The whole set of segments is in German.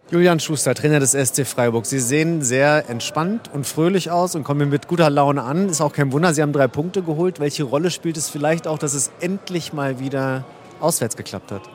Julian Schuster, Trainer des SC Freiburg. Sie sehen sehr entspannt und fröhlich aus und kommen mit guter Laune an. Ist auch kein Wunder, Sie haben 3 Punkte geholt. Welche Rolle spielt es vielleicht auch, dass es endlich mal wieder auswärts geklappt hat?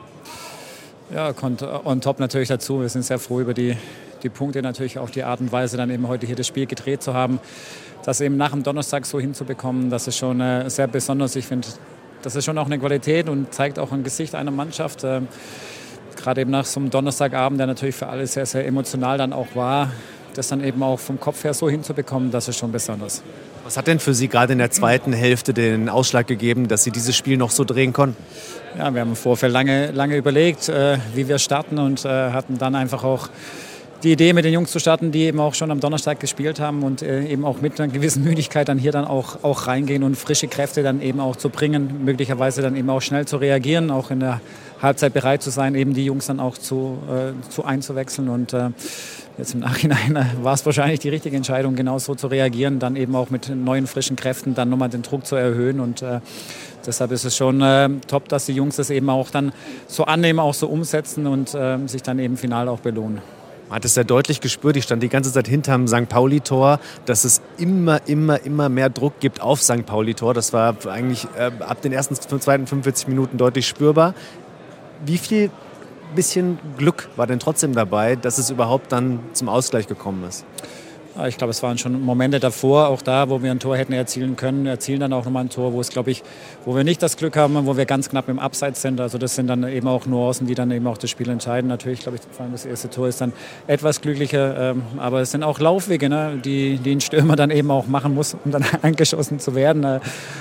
Ja, kommt on top natürlich dazu. Wir sind sehr froh über die Punkte, natürlich auch die Art und Weise, dann eben heute hier das Spiel gedreht zu haben. Das eben nach dem Donnerstag so hinzubekommen, das ist schon sehr besonders. Ich finde, das ist schon auch eine Qualität und zeigt auch ein Gesicht einer Mannschaft. Gerade eben nach so einem Donnerstagabend, der natürlich für alle sehr, sehr emotional dann auch war, das dann eben auch vom Kopf her so hinzubekommen, das ist schon besonders. Was hat denn für Sie gerade in der zweiten Hälfte den Ausschlag gegeben, dass Sie dieses Spiel noch so drehen konnten? Ja, wir haben im Vorfeld lange überlegt, wie wir starten und hatten dann einfach auch die Idee, mit den Jungs zu starten, die eben auch schon am Donnerstag gespielt haben und eben auch mit einer gewissen Müdigkeit dann hier dann auch reingehen und frische Kräfte dann eben auch zu bringen, möglicherweise dann eben auch schnell zu reagieren, auch in der Halbzeit bereit zu sein, eben die Jungs dann auch zu einzuwechseln und jetzt im Nachhinein war es wahrscheinlich die richtige Entscheidung, genau so zu reagieren, dann eben auch mit neuen frischen Kräften dann nochmal den Druck zu erhöhen und deshalb ist es schon top, dass die Jungs das eben auch dann so annehmen, auch so umsetzen und sich dann eben final auch belohnen. Man hat es sehr deutlich gespürt, ich stand die ganze Zeit hinterm St. Pauli-Tor, dass es immer mehr Druck gibt auf St. Pauli-Tor. Das war eigentlich ab den ersten, zweiten 45 Minuten deutlich spürbar. Wie viel bisschen Glück war denn trotzdem dabei, dass es überhaupt dann zum Ausgleich gekommen ist? Ich glaube, es waren schon Momente davor, auch da, wo wir ein Tor hätten erzielen können, erzielen dann auch nochmal ein Tor, wo es, glaube ich, wo wir nicht das Glück haben, wo wir ganz knapp im Abseits sind. Also das sind dann eben auch Nuancen, die dann eben auch das Spiel entscheiden. Natürlich, glaube ich, vor allem das erste Tor ist dann etwas glücklicher, aber es sind auch Laufwege, ne, die ein Stürmer dann eben auch machen muss, um dann angeschossen zu werden.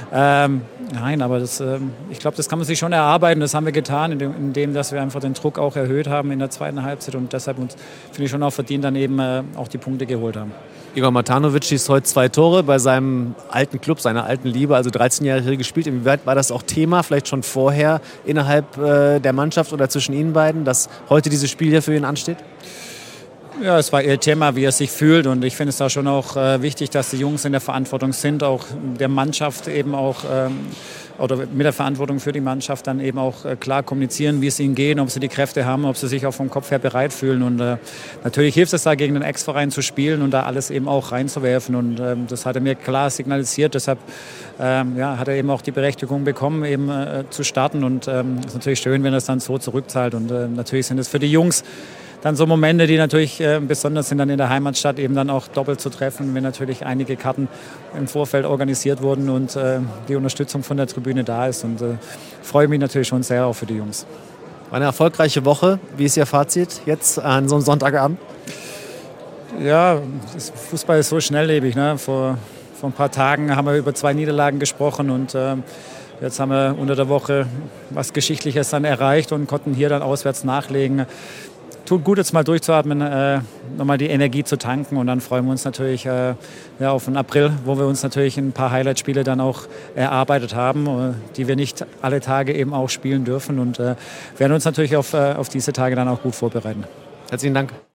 Nein, aber ich glaube, das kann man sich schon erarbeiten. Das haben wir getan, indem dass wir einfach den Druck auch erhöht haben in der zweiten Halbzeit und deshalb uns, finde ich, schon auch verdient dann eben auch die Punkte geholt haben. Igor Matanovic schießt heute 2 Tore bei seinem alten Club, seiner alten Liebe, also 13 Jahre hier gespielt. Inwieweit war das auch Thema, vielleicht schon vorher innerhalb der Mannschaft oder zwischen Ihnen beiden, dass heute dieses Spiel hier für ihn ansteht? Ja, es war ihr Thema, wie er sich fühlt und ich finde es da schon auch wichtig, dass die Jungs in der Verantwortung sind, auch der Mannschaft eben auch oder mit der Verantwortung für die Mannschaft dann eben auch klar kommunizieren, wie es ihnen geht, ob sie die Kräfte haben, ob sie sich auch vom Kopf her bereit fühlen und natürlich hilft es da, gegen den Ex-Verein zu spielen und da alles eben auch reinzuwerfen und das hat er mir klar signalisiert, deshalb hat er eben auch die Berechtigung bekommen, eben zu starten und es ist natürlich schön, wenn er es dann so zurückzahlt und natürlich sind es für die Jungs dann so Momente, die natürlich besonders sind dann in der Heimatstadt, eben dann auch doppelt zu treffen, wenn natürlich einige Karten im Vorfeld organisiert wurden und die Unterstützung von der Tribüne da ist. Und freue mich natürlich schon sehr auch für die Jungs. War eine erfolgreiche Woche. Wie ist Ihr Fazit jetzt an so einem Sonntagabend? Ja, Fußball ist so schnelllebig. Ne? Vor ein paar Tagen haben wir über 2 Niederlagen gesprochen und jetzt haben wir unter der Woche was Geschichtliches dann erreicht und konnten hier dann auswärts nachlegen. Tut gut, jetzt mal durchzuatmen, nochmal die Energie zu tanken und dann freuen wir uns natürlich auf den April, wo wir uns natürlich ein paar Highlight-Spiele dann auch erarbeitet haben, die wir nicht alle Tage eben auch spielen dürfen und werden uns natürlich auf diese Tage dann auch gut vorbereiten. Herzlichen Dank.